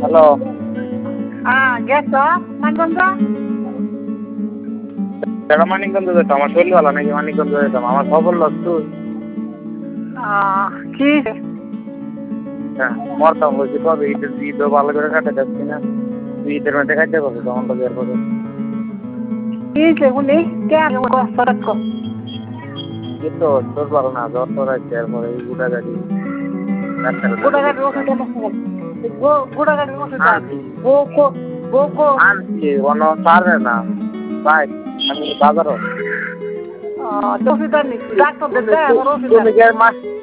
Hello. গেছ মানগঞ্জ? কেন মানিকগঞ্জ যেতাম? আমার শরীর ভালো নাকি মানিকগঞ্জ যেতাম? আমার খবর লস তুই। কি হ্যাঁ, মরতাম বলছি কবে ঈদও ভালো করে কাটে যাচ্ছি না। তুই ঈদের মধ্যে খাইতে পারবি তখন তো বের করে। কি শুনি কেন সরক কিন্তু তোর ভালো না, জ্বর তোর আছে এরপরে এই গুড়া গাড়ি গোড়াঘাটের ওষুধ গোড়াঘাটের ওষুধ আনছি গো আনছি কোনো পারবে না ভাই, আমি বাজারও ওষুধ আনি ডাক্তার দেখ ওষুধ তুমি কি আর মাস